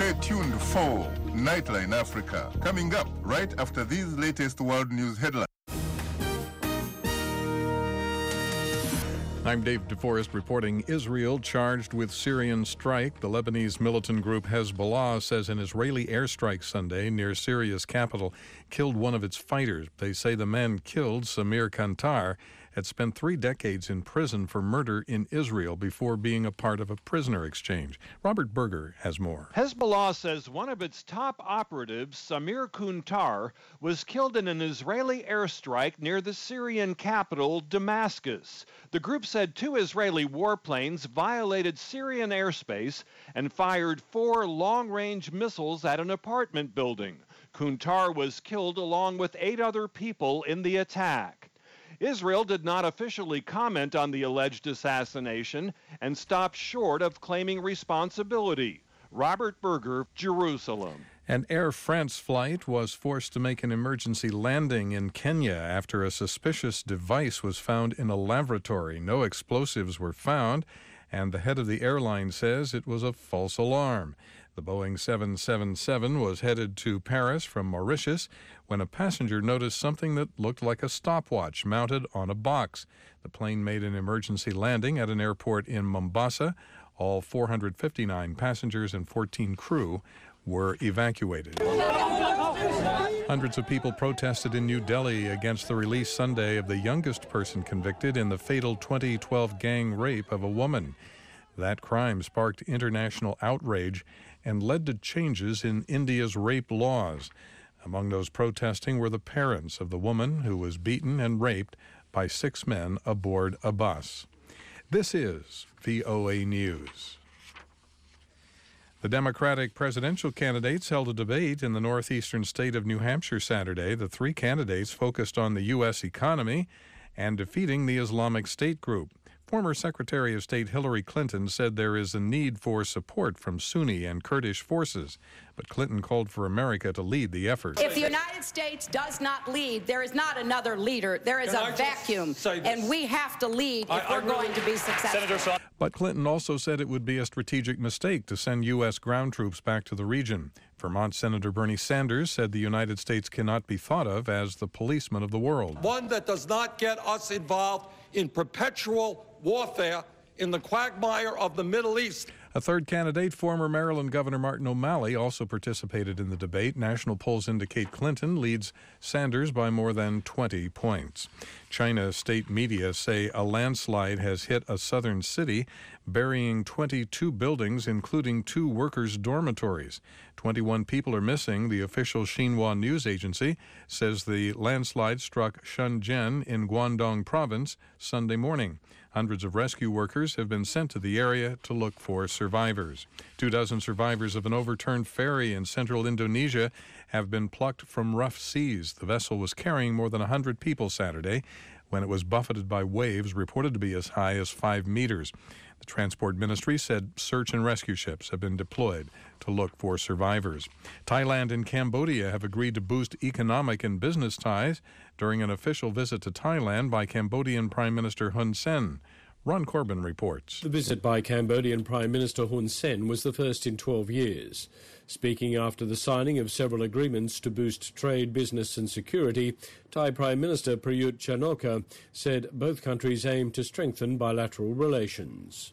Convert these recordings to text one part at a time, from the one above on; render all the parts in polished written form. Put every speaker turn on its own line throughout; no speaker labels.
Stay tuned for Nightline Africa, coming up right after these latest world news headlines.
I'm Dave DeForest reporting. Israel charged with Syrian strike. The Lebanese militant group Hezbollah says an Israeli airstrike Sunday near Syria's capital killed one of its fighters. They say the man killed, Samir Kantar, had spent 3 decades in prison for murder in Israel before being a part of a prisoner exchange. Robert Berger has more.
Hezbollah says one of its top operatives, Samir Kantar, was killed in an Israeli airstrike near the Syrian capital, Damascus. The group said 2 Israeli warplanes violated Syrian airspace and fired 4 long-range missiles at an apartment building. Kantar was killed along with 8 other people in the attack. Israel did not officially comment on the alleged assassination and stopped short of claiming responsibility. Robert Berger, Jerusalem.
An Air France flight was forced to make an emergency landing in Kenya after a suspicious device was found in a lavatory. No explosives were found, and the head of the airline says it was a false alarm. The Boeing 777 was headed to Paris from Mauritius when a passenger noticed something that looked like a stopwatch mounted on a box. The plane made an emergency landing at an airport in Mombasa. All 459 passengers and 14 crew were evacuated. Hundreds of people protested in New Delhi against the release Sunday of the youngest person convicted in the fatal 2012 gang rape of a woman. That crime sparked international outrage and led to changes in India's rape laws. Among those protesting were the parents of the woman who was beaten and raped by 6 men aboard a bus. This is VOA News. The Democratic presidential candidates held a debate in the northeastern state of New Hampshire Saturday. The 3 candidates focused on the U.S. economy and defeating the Islamic State group. Former Secretary of State Hillary Clinton said there is a need for support from Sunni and Kurdish forces, but Clinton called for America to lead the effort.
If the United States does not lead, there is not another leader. There is a vacuum, and we have to lead if we're going to be successful.
But Clinton also said it would be a strategic mistake to send U.S. ground troops back to the region. Vermont Senator Bernie Sanders said the United States cannot be thought of as the policeman of the world.
One that does not get us involved in perpetual warfare in the quagmire of the Middle East.
A third candidate, former Maryland Governor Martin O'Malley, also participated in the debate. National polls indicate Clinton leads Sanders by more than 20 points. China state media say a landslide has hit a southern city, burying 22 buildings, including 2 workers' dormitories. 21 people are missing. The official Xinhua news agency says the landslide struck Shenzhen in Guangdong province Sunday morning. Hundreds of rescue workers have been sent to the area to look for survivors. 24 survivors of an overturned ferry in central Indonesia have been plucked from rough seas. The vessel was carrying more than 100 people Saturday when it was buffeted by waves reported to be as high as 5 meters. The Transport Ministry said search and rescue ships have been deployed to look for survivors. Thailand and Cambodia have agreed to boost economic and business ties during an official visit to Thailand by Cambodian Prime Minister Hun Sen. Ron Corbin reports.
The visit by Cambodian Prime Minister Hun Sen was the first in 12 years. Speaking after the signing of several agreements to boost trade, business and security, Thai Prime Minister Prayut Chan-o-cha said both countries aim to strengthen bilateral relations.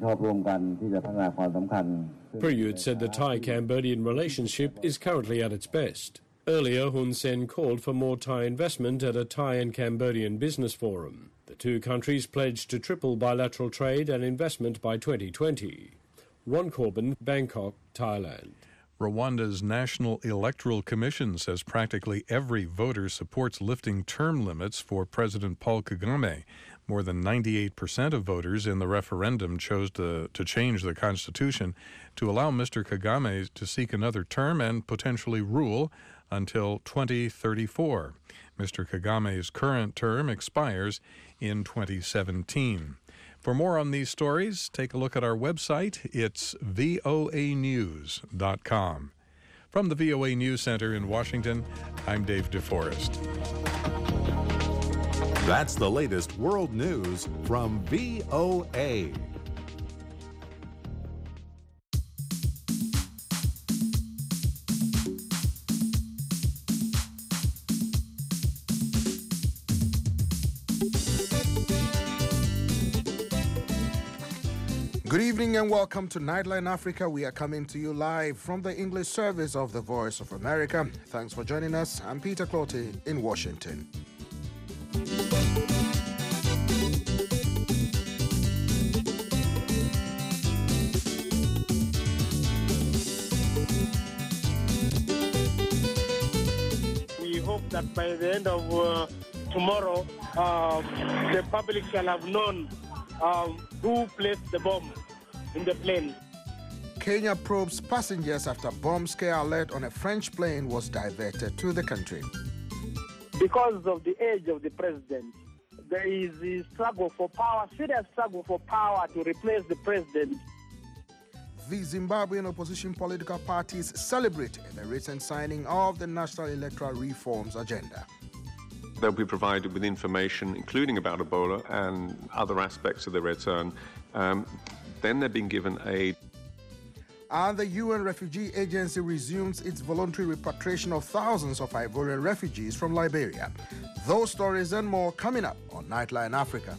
Prayut said the Thai-Cambodian relationship is currently at its best. Earlier, Hun Sen called for more Thai investment at a Thai and Cambodian business forum. The 2 countries pledged to triple bilateral trade and investment by 2020. Ron Corbin, Bangkok, Thailand.
Rwanda's National Electoral Commission says practically every voter supports lifting term limits for President Paul Kagame. More than 98% of voters in the referendum chose to change the constitution to allow Mr. Kagame to seek another term and potentially rule until 2034. Mr. Kagame's current term expires in 2017. For more on these stories, take a look at our website. It's voanews.com. From the VOA News Center in Washington, I'm Dave DeForest.
That's the latest world news from VOA.
Good evening and welcome to Nightline Africa. We are coming to you live from the English service of the Voice of America. Thanks for joining us. I'm Peter Clottey in Washington.
We hope that by the end of tomorrow, the public shall have known who placed the bomb in the plane.
Kenya probes passengers after bomb scare alert on a French plane was diverted to the country.
Because of the age of the president, there is a struggle for power, serious struggle for power to replace the president.
The Zimbabwean opposition political parties celebrated the recent signing of the National Electoral Reforms Agenda.
They'll be provided with information, including about Ebola and other aspects of their return. Then they're being given aid.
And the UN Refugee Agency resumes its voluntary repatriation of thousands of Ivorian refugees from Liberia. Those stories and more coming up on Nightline Africa.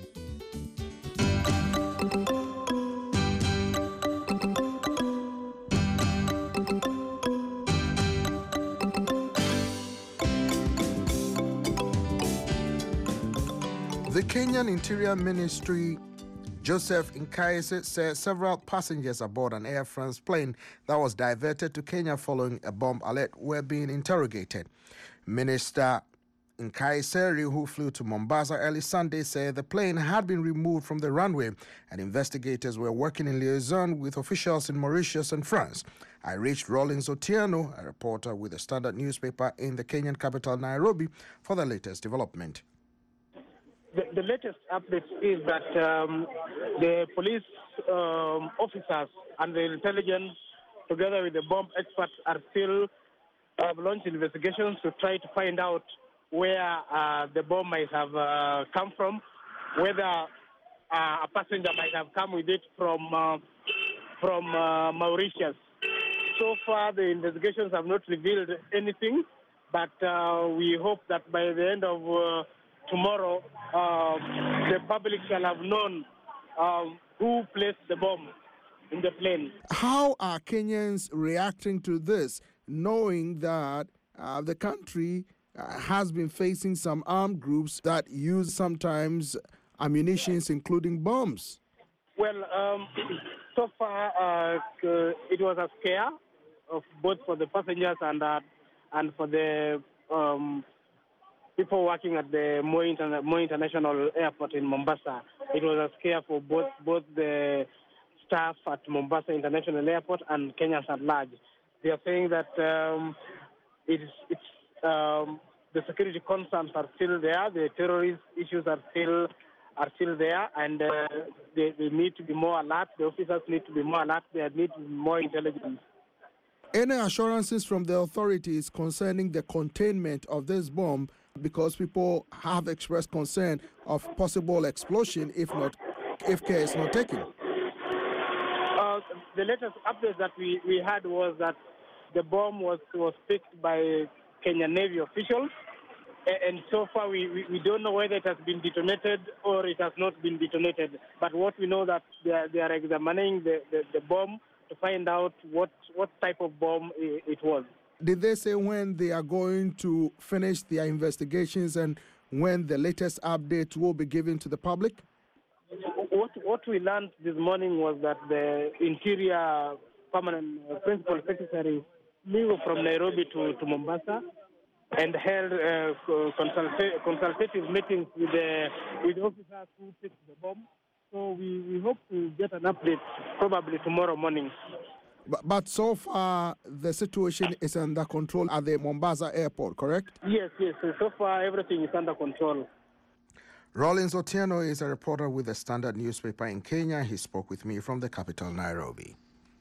The Kenyan Interior Ministry, Joseph Nkaissery, said several passengers aboard an Air France plane that was diverted to Kenya following a bomb alert were being interrogated. Minister Nkaissery, who flew to Mombasa early Sunday, said the plane had been removed from the runway and investigators were working in liaison with officials in Mauritius and France. I reached Rollins Otieno, a reporter with the Standard newspaper in the Kenyan capital, Nairobi, for the latest development.
The latest update is that the police officers and the intelligence, together with the bomb experts, are still launched investigations to try to find out where the bomb might have come from, whether a passenger might have come with it from Mauritius. So far, the investigations have not revealed anything, but we hope that by the end of tomorrow, the public shall have known who placed the bomb in the plane.
How are Kenyans reacting to this, knowing that the country has been facing some armed groups that use sometimes ammunitions, including bombs?
Well, so far it was a scare of both for the passengers and for the people working at the Moi International Airport in Mombasa. It was a scare for both the staff at Mombasa International Airport and Kenyans at large. They are saying that the security concerns are still there, the terrorist issues are still there, and they need to be more alert. The officers need to be more alert. They need more intelligence.
Any assurances from the authorities concerning the containment of this bomb, because people have expressed concern of possible explosion if care is not taken?
The latest update that we had was that the bomb was picked by Kenyan Navy officials, and so far we don't know whether it has been detonated or it has not been detonated. But what we know that they are examining the bomb to find out what type of bomb it was.
Did they say when they are going to finish their investigations and when the latest update will be given to the public?
What we learned this morning was that the Interior Permanent Principal Secretary flew from Nairobi to Mombasa and held consultative meetings with officers who picked the bomb. So we hope to get an update probably tomorrow morning.
But so far, the situation is under control at the Mombasa airport, correct?
Yes. So far, everything is under control.
Rollins Otieno is a reporter with the Standard newspaper in Kenya. He spoke with me from the capital, Nairobi.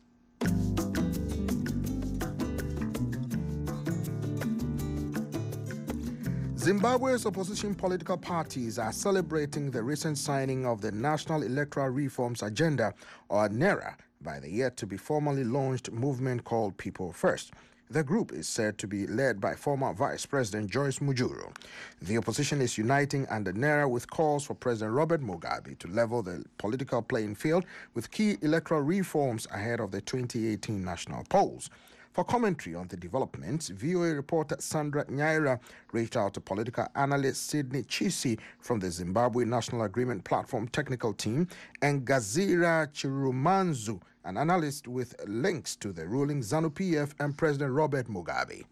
Zimbabwe's opposition political parties are celebrating the recent signing of the National Electoral Reforms Agenda, or NERA, by the yet-to-be-formally launched movement called People First. The group is said to be led by former Vice President Joyce Mujuru. The opposition is uniting under NERA with calls for President Robert Mugabe to level the political playing field with key electoral reforms ahead of the 2018 national polls. For commentary on the developments, VOA reporter Sandra Nyaira reached out to political analyst Sidney Chisi from the Zimbabwe National Agreement Platform technical team and Gazira Chirumanzu, an analyst with links to the ruling ZANU-PF and President Robert Mugabe.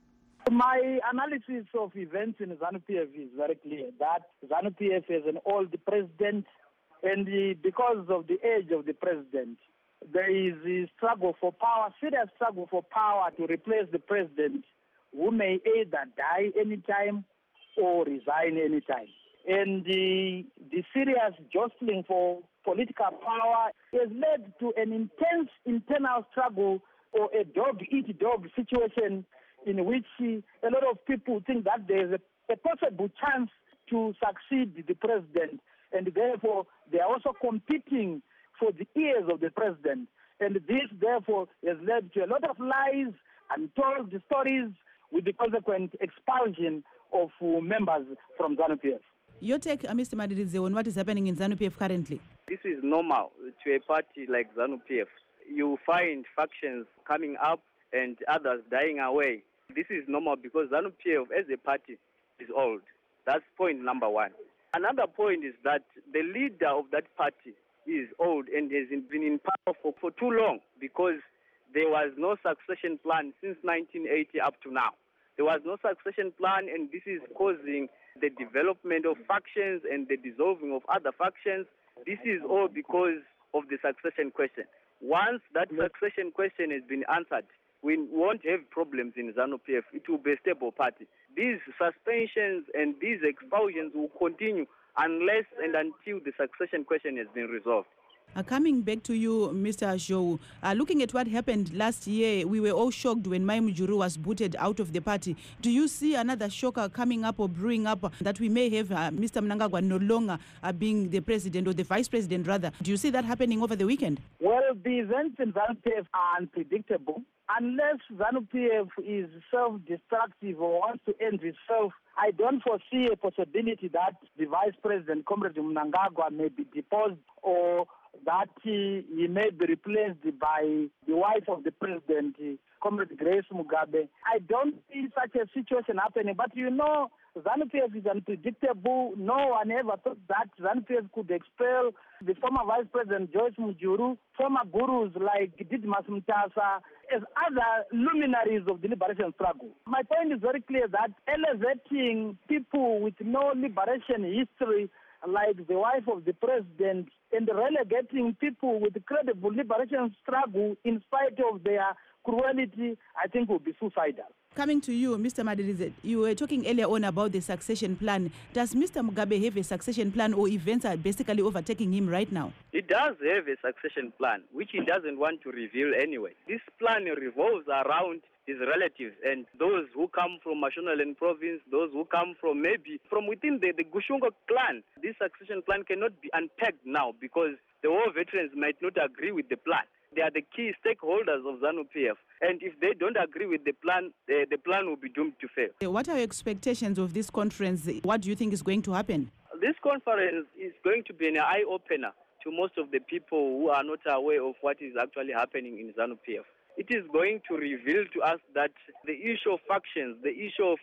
My analysis of events in ZANU-PF is very clear that ZANU-PF is an old president, and because of the age of the president, there is a struggle for power, serious struggle for power to replace the president, who may either die anytime or resign anytime. And the serious jostling for political power has led to an intense internal struggle or a dog-eat-dog situation in which a lot of people think that there is a possible chance to succeed the president, and therefore they are also competing for the ears of the president. And this, therefore, has led to a lot of lies, untold stories, with the consequent expulsion of members from ZANU-PF.
Your take, Mr. Madridze, on what is happening in ZANU-PF currently?
This is normal to a party like ZANU-PF. You find factions coming up and others dying away. This is normal because ZANU-PF as a party is old. That's point number one. Another point is that the leader of that party is old and has been in power for too long because there was no succession plan since 1980 up to now. There was no succession plan, and this is causing the development of factions and the dissolving of other factions. This is all because of the succession question. Once that succession question has been answered, we won't have problems in ZANU-PF. It will be a stable party. These suspensions and these expulsions will continue unless and until the succession question has been resolved.
Coming back to you, Mr. Ashou, looking at what happened last year, we were all shocked when Mai Mujuru was booted out of the party. Do you see another shocker coming up or brewing up that we may have Mr. Mnangagwa no longer being the president or the vice president rather? Do you see that happening over the weekend?
Well, the events in ZANU-PF are unpredictable. Unless ZANU-PF is self-destructive or wants to end itself, I don't foresee a possibility that the Vice President, Comrade Mnangagwa, may be deposed or that he may be replaced by the wife of the President, Comrade Grace Mugabe. I don't see such a situation happening, but you know, ZANU-PF is unpredictable. No one ever thought that ZANU-PF could expel the former Vice President Joyce Mujuru, former gurus like Didmas Mtasa, as other luminaries of the liberation struggle. My point is very clear that elevating people with no liberation history like the wife of the president and relegating people with credible liberation struggle in spite of their cruelty, I think will be suicidal.
Coming to you, Mr. Madridze, you were talking earlier on about the succession plan. Does Mr. Mugabe have a succession plan, or events are basically overtaking him right now?
He does have a succession plan, which he doesn't want to reveal anyway. This plan revolves around his relatives and those who come from Mashonaland province, those who come from maybe from within the Gushunga clan. This succession plan cannot be unpacked now because the war veterans might not agree with the plan. They are the key stakeholders of ZANU-PF. And if they don't agree with the plan will be doomed to fail.
What are your expectations of this conference? What do you think is going to happen?
This conference is going to be an eye-opener to most of the people who are not aware of what is actually happening in ZANU-PF. It is going to reveal to us that the issue of factions, the issue of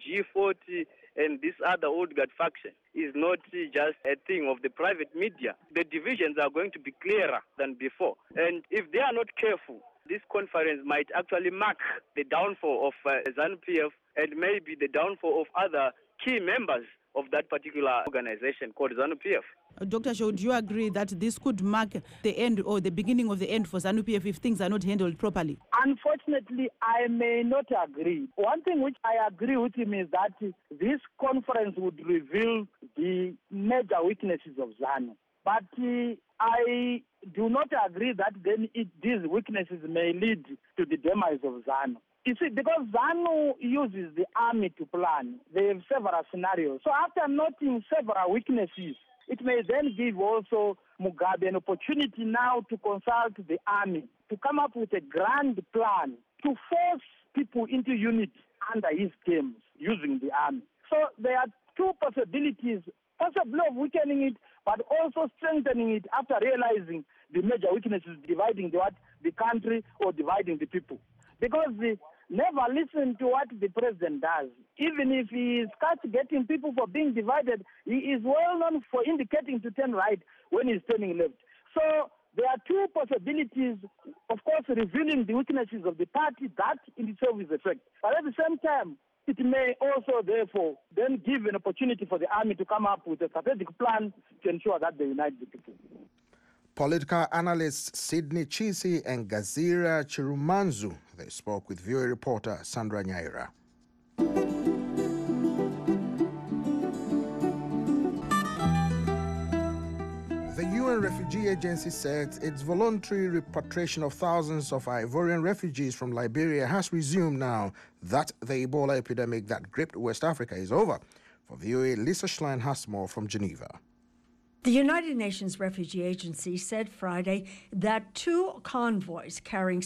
G40 and this other old guard faction is not just a thing of the private media. The divisions are going to be clearer than before. And if they are not careful, this conference might actually mark the downfall of ZANU-PF and maybe the downfall of other key members of that particular organization called ZANU-PF.
Dr. Ashou, do you agree that this could mark the end or the beginning of the end for ZANU-PF if things are not handled properly?
Unfortunately, I may not agree. One thing which I agree with him is that this conference would reveal the major weaknesses of ZANU. But I do not agree that then these weaknesses may lead to the demise of ZANU. You see, because ZANU uses the army to plan, they have several scenarios. So after noting several weaknesses, it may then give also Mugabe an opportunity now to consult the army, to come up with a grand plan, to force people people into unit under his terms using the army. So there are two possibilities, possibly of weakening it, but also strengthening it after realizing the major weaknesses, dividing the country or dividing the people. Because never listen to what the president does. Even if he starts getting people for being divided, he is well known for indicating to turn right when he's turning left. So there are two possibilities, of course, revealing the weaknesses of the party. That in itself is a fact. But at the same time, it may also, therefore, then give an opportunity for the army to come up with a strategic plan to ensure that they unite the people.
Political analysts Sidney Chisi and Gazira Chirumanzu, they spoke with VOA reporter Sandra Nyaira. The UN Refugee Agency said its voluntary repatriation of thousands of Ivorian refugees from Liberia has resumed now that the Ebola epidemic that gripped West Africa is over. For VOA, Lisa Schlein has more from Geneva.
The United Nations Refugee Agency said Friday that 2 convoys carrying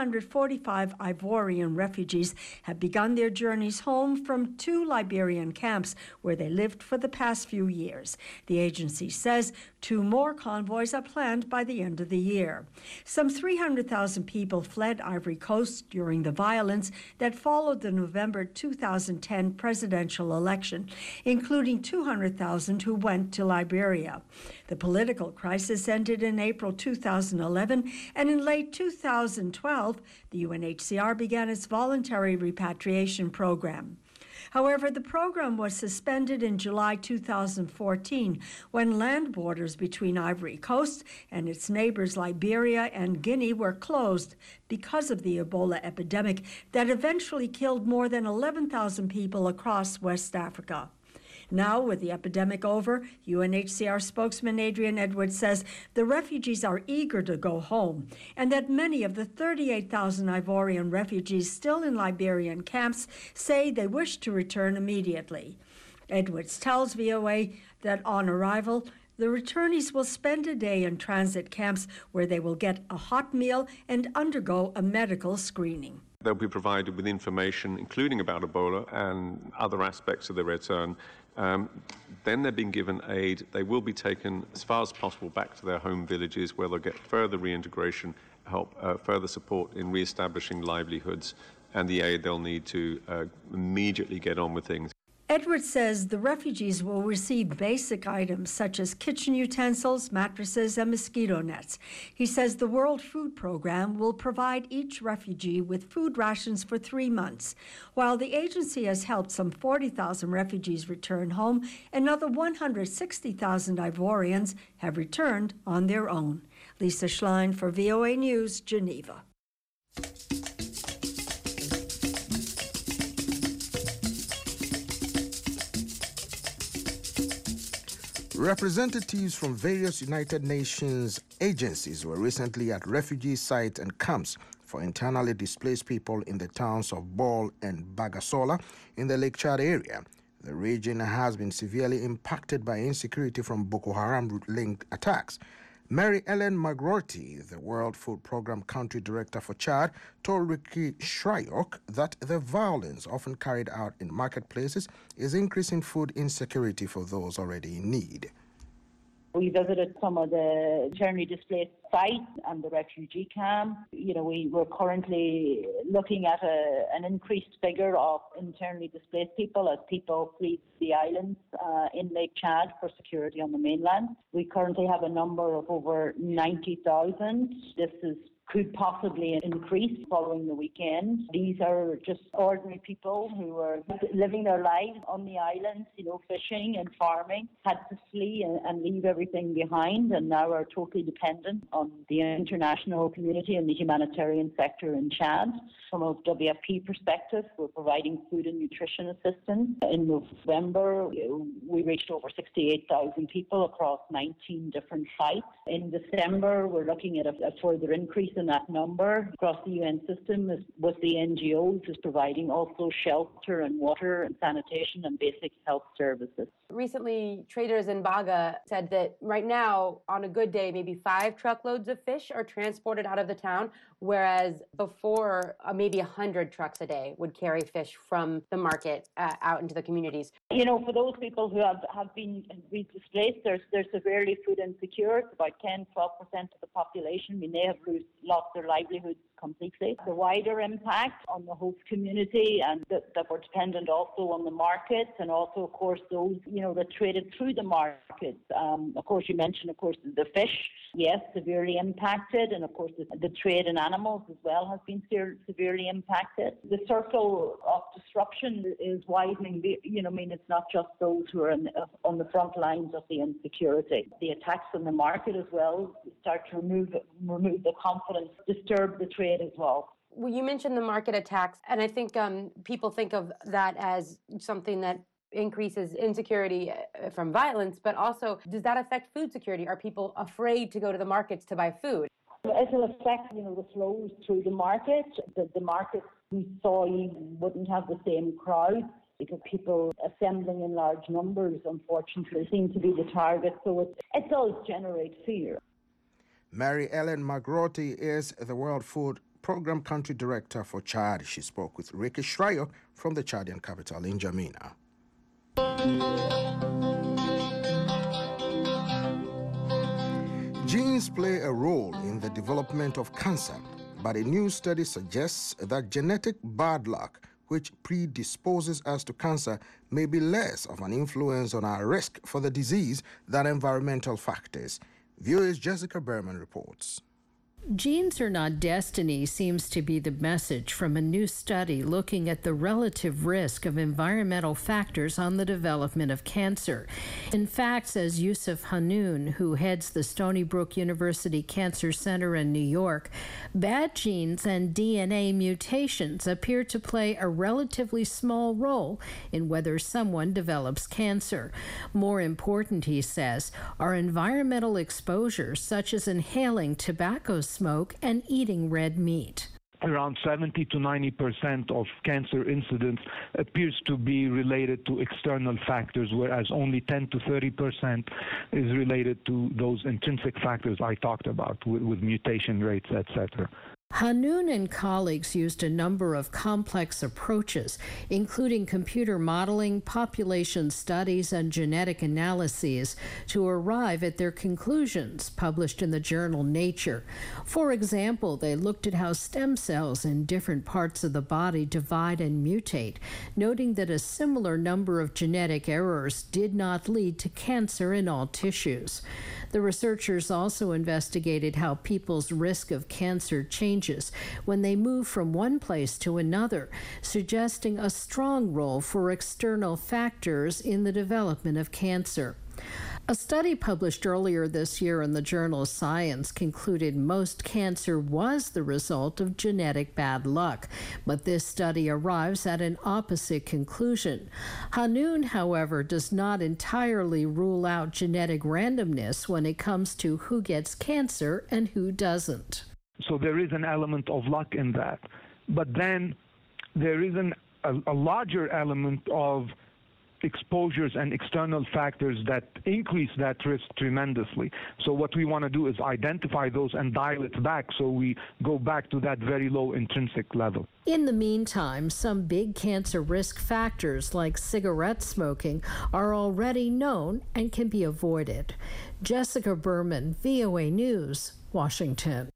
645 Ivorian refugees have begun their journeys home from 2 Liberian camps where they lived for the past few years. The agency says 2 more convoys are planned by the end of the year. Some 300,000 people fled Ivory Coast during the violence that followed the November 2010 presidential election, including 200,000 who went to Liberia. The political crisis ended in April 2011, and in late 2012, the UNHCR began its voluntary repatriation program. However, the program was suspended in July 2014 when land borders between Ivory Coast and its neighbors Liberia and Guinea were closed because of the Ebola epidemic that eventually killed more than 11,000 people across West Africa. Now, with the epidemic over, UNHCR spokesman Adrian Edwards says the refugees are eager to go home and that many of the 38,000 Ivorian refugees still in Liberian camps say they wish to return immediately. Edwards tells VOA that on arrival, the returnees will spend a day in transit camps where they will get a hot meal and undergo a medical screening.
They'll be provided with information, including about Ebola and other aspects of their return. Then they're being given aid. They will be taken as far as possible back to their home villages where they'll get further reintegration, help further support in re-establishing livelihoods and the aid they'll need to immediately get on with things.
Edwards says the refugees will receive basic items such as kitchen utensils, mattresses, and mosquito nets. He says the World Food Program will provide each refugee with food rations for 3 months. While the agency has helped some 40,000 refugees return home, another 160,000 Ivorians have returned on their own. Lisa Schlein for VOA News, Geneva.
Representatives from various United Nations agencies were recently at refugee sites and camps for internally displaced people in the towns of Bol and Bagasola in the Lake Chad area. The region has been severely impacted by insecurity from Boko Haram-linked attacks. Mary Ellen McGrorty, the World Food Program Country Director for Chad, told Ricky Shryock that the violence often carried out in marketplaces is increasing food insecurity for those already in need.
We visited some of the internally displaced sites and the refugee camp. We were currently looking at an increased figure of internally displaced people as people flee the islands in Lake Chad for security on the mainland. We currently have a number of over 90,000. This could possibly increase following the weekend. These are just ordinary people who are living their lives on the islands, fishing and farming, had to flee and leave everything behind and now are totally dependent on the international community and the humanitarian sector in Chad. From a WFP perspective, we're providing food and nutrition assistance. In November, we reached over 68,000 people across 19 different sites. In December, we're looking at a further increase in that number across the UN system with the NGOs is providing also shelter and water and sanitation and basic health services.
Recently, traders in Baga said that right now, on a good day, maybe 5 truckloads of fish are transported out of the town, whereas before, maybe 100 trucks a day would carry fish from the market out into the communities.
You know, for those people who have been displaced, they're severely food insecure. It's about 10-12% of the population. We may have lost their livelihoods completely. The wider impact on the host community and that were dependent also on the markets, and also, of course, those, you know, that traded through the markets. Of course, you mentioned, of course, the fish, yes, severely impacted, and of course, the trade in animals as well has been severely impacted. The circle of disruption is widening. You know, I mean, it's not just those who are on the front lines of the insecurity. The attacks on the market as well start to remove the confidence, disturb the trade as well.
Well, you mentioned the market attacks, and I think people think of that as something that increases insecurity from violence, but also, does that affect food security? Are people afraid to go to the markets to buy food?
It'll affect, you know, the flows through the market. The markets we saw wouldn't have the same crowd because people assembling in large numbers, unfortunately, seem to be the target. So it does generate fear.
Mary Ellen Magrotti is the World Food Program Country Director for Chad. She spoke with Ricky Schreier from the Chadian capital, N'Djamena. Genes play a role in the development of cancer, but a new study suggests that genetic bad luck, which predisposes us to cancer, may be less of an influence on our risk for the disease than environmental factors. VOA's Jessica Berman reports.
Genes are not destiny seems to be the message from a new study looking at the relative risk of environmental factors on the development of cancer. In fact, says Yusuf Hanoun, who heads the Stony Brook University Cancer Center in New York, bad genes and DNA mutations appear to play a relatively small role in whether someone develops cancer. More important, he says, are environmental exposures such as inhaling tobacco smoke and eating red meat.
Around 70 to 90% of cancer incidence appears to be related to external factors, whereas only 10 to 30% is related to those intrinsic factors I talked about, with mutation rates, etc.
Hanoun and colleagues used a number of complex approaches, including computer modeling, population studies, and genetic analyses, to arrive at their conclusions, published in the journal Nature. For example, they looked at how stem cells in different parts of the body divide and mutate, noting that a similar number of genetic errors did not lead to cancer in all tissues. The researchers also investigated how people's risk of cancer changes when they move from one place to another, suggesting a strong role for external factors in the development of cancer. A study published earlier this year in the journal Science concluded most cancer was the result of genetic bad luck, but this study arrives at an opposite conclusion. Hanoun, however, does not entirely rule out genetic randomness when it comes to who gets cancer and who doesn't.
So there is an element of luck in that. But then there is a larger element of exposures and external factors that increase that risk tremendously. So what we want to do is identify those and dial it back so we go back to that very low intrinsic level.
In the meantime, some big cancer risk factors like cigarette smoking are already known and can be avoided. Jessica Berman, VOA News, Washington.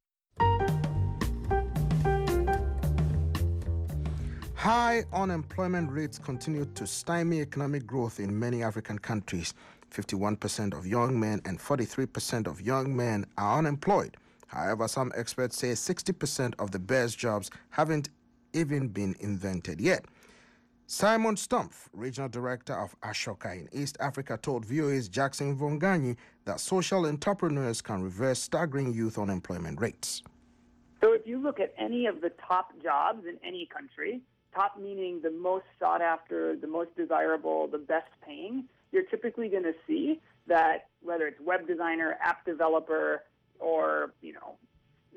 High unemployment rates continue to stymie economic growth in many African countries. 51% of young men and 43% of young men are unemployed. However, some experts say 60% of the best jobs haven't even been invented yet. Simon Stumpf, Regional Director of Ashoka in East Africa, told VOA's Jackson Vonganyi that social entrepreneurs can reverse staggering youth unemployment rates.
So if you look at any of the top jobs in any country, top meaning the most sought after, the most desirable, the best paying, you're typically going to see that whether it's web designer, app developer, or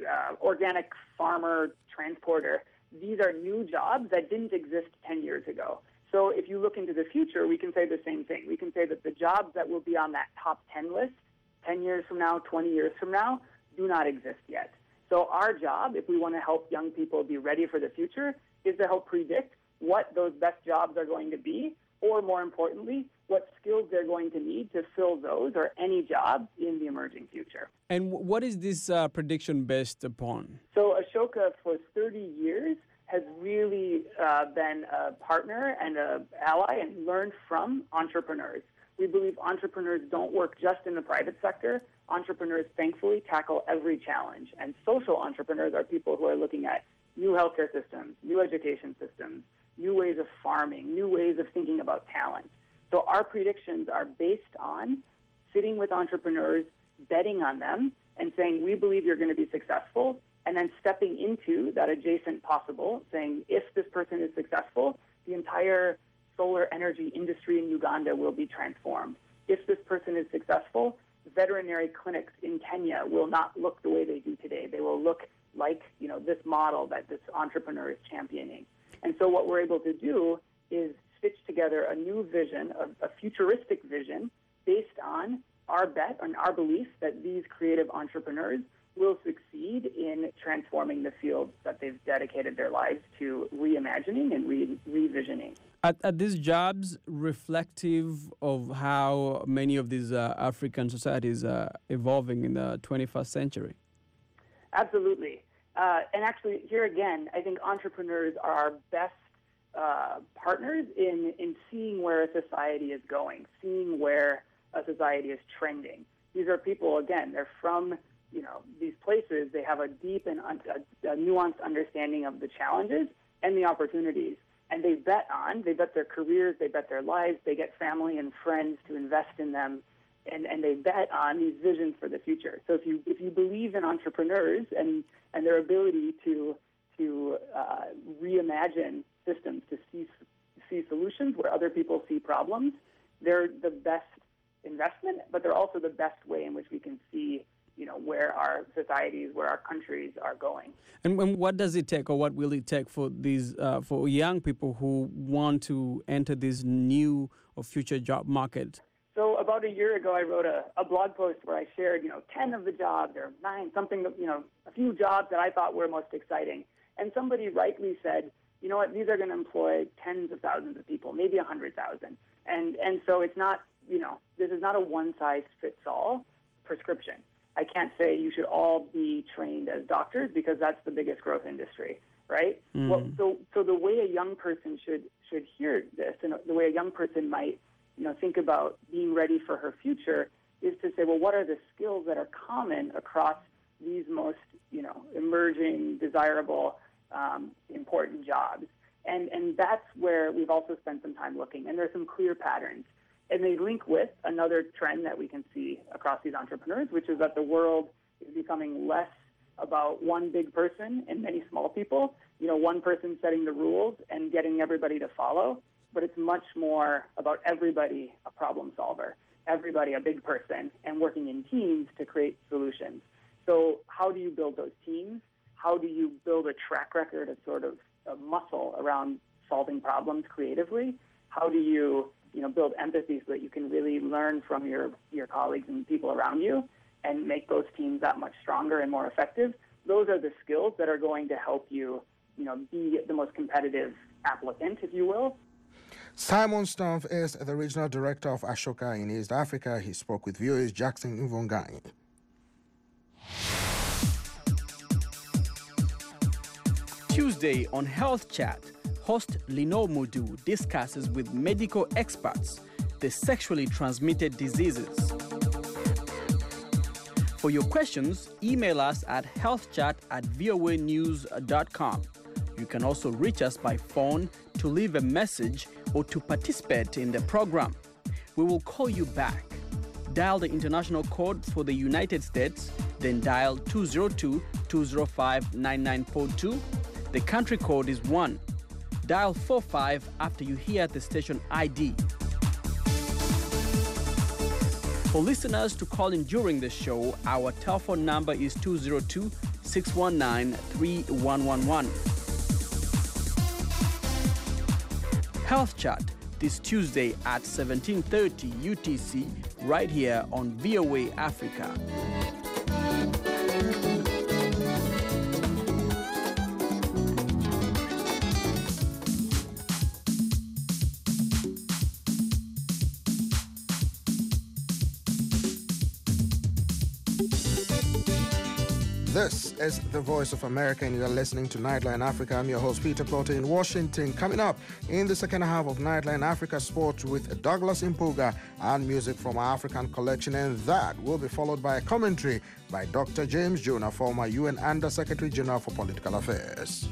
organic farmer transporter. These are new jobs that didn't exist 10 years ago. So if you look into the future, we can say the same thing. We can say that the jobs that will be on that top 10 list 10 years from now, 20 years from now, do not exist yet. So our job, if we want to help young people be ready for the future, is to help predict what those best jobs are going to be, or more importantly, what skills they're going to need to fill those or any jobs in the emerging future.
And what is this prediction based upon?
So Ashoka, for 30 years, has really been a partner and an ally and learned from entrepreneurs. We believe entrepreneurs don't work just in the private sector. Entrepreneurs, thankfully, tackle every challenge. And social entrepreneurs are people who are looking at new healthcare systems, new education systems, new ways of farming, new ways of thinking about talent. So our predictions are based on sitting with entrepreneurs, betting on them, and saying, we believe you're going to be successful, and then stepping into that adjacent possible, saying, if this person is successful, the entire solar energy industry in Uganda will be transformed. If this person is successful, veterinary clinics in Kenya will not look the way they do today. They will look like, this model that this entrepreneur is championing. And so what we're able to do is stitch together a new vision, a futuristic vision, based on our bet, on our belief that these creative entrepreneurs will succeed in transforming the fields that they've dedicated their lives to reimagining and revisioning.
Are these jobs reflective of how many of these African societies are evolving in the 21st century?
Absolutely. And actually, here again, I think entrepreneurs are our best partners in seeing where a society is going, seeing where a society is trending. These are people, again, they're from these places. They have a deep and a nuanced understanding of the challenges and the opportunities. And they bet their careers, they bet their lives, they get family and friends to invest in them, and they bet on these visions for the future. So if you believe in entrepreneurs and their ability to reimagine systems, to see solutions where other people see problems, they're the best investment, but they're also the best way in which we can see where our societies, where our countries are going.
And what does it take, or what will it take for these for young people who want to enter this new or future job market?
So about a year ago, I wrote a blog post where I shared, 10 of the jobs, or 9, something, a few jobs that I thought were most exciting. And somebody rightly said, you know what, these are going to employ tens of thousands of people, maybe 100,000. And so it's not, this is not a one-size-fits-all prescription. I can't say you should all be trained as doctors because that's the biggest growth industry, right? Mm. Well, so the way a young person should hear this, and the way a young person might, think about being ready for her future, is to say, well, what are the skills that are common across these most, emerging, desirable, important jobs? And that's where we've also spent some time looking, and there's some clear patterns. And they link with another trend that we can see across these entrepreneurs, which is that the world is becoming less about one big person and many small people, one person setting the rules and getting everybody to follow, but it's much more about everybody a problem solver, everybody a big person, and working in teams to create solutions. So how do you build those teams? How do you build a track record of sort of a muscle around solving problems creatively? How do you build empathy so that you can really learn from your colleagues and people around you and make those teams that much stronger and more effective? Those are the skills that are going to help you, be the most competitive applicant, if you will.
Simon Stumpf is the regional director of Ashoka in East Africa. He spoke with VOA's Jackson Mvunganyi.
Tuesday on Health Chat, host Lino Mudu discusses with medical experts the sexually transmitted diseases. For your questions, email us at healthchat@voanews.com. You can also reach us by phone to leave a message or to participate in the program. We will call you back. Dial the international code for the United States, then dial 202-205-9942. The country code is 1. Dial 45 after you hear the station ID. For listeners to call in during the show, our telephone number is 619-3111. Health Chat this Tuesday at 17:30 UTC right here on VOA Africa.
This is the Voice of America, and you are listening to Nightline Africa. I'm your host, Peter Porter, in Washington. Coming up in the second half of Nightline Africa Sports with Douglas Impuga and music from our African collection, and that will be followed by a commentary by Dr. James Jonah, former UN Under Secretary General for Political Affairs.